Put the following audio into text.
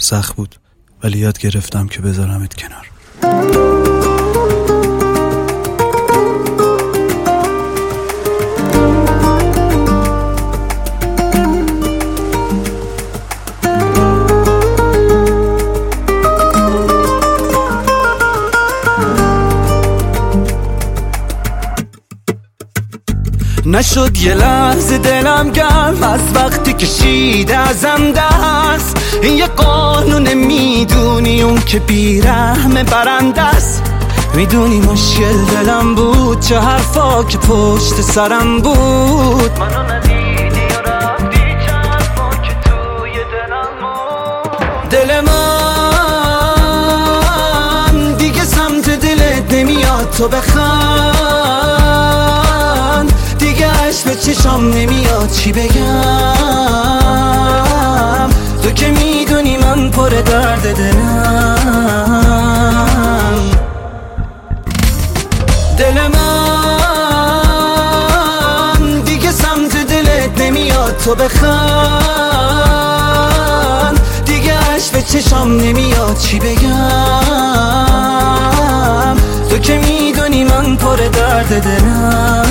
سخت بود، ولی یاد گرفتم که بذارمت کنار. نشد یه لحظه دلم گرم از وقتی کشیده ازم دست. این یه قانون، میدونی اون که بیرحم برنده است. میدونی مشکل دلم بود، چه حرفا که پشت سرم بود. منو ندیدی و رفتی، چه حرفا که توی دلم بود. دل من دیگه سمت دلت نمیاد تو بخند، دیگه عشق به چشام نمیاد چی بگم. تو که میدونی من پر درد دلم. دل من دیگه سمت دلت نمیاد تو بخند، دیگه عشق به چشام نمیاد چی بگم. تو که میدونی من پر درد دلم.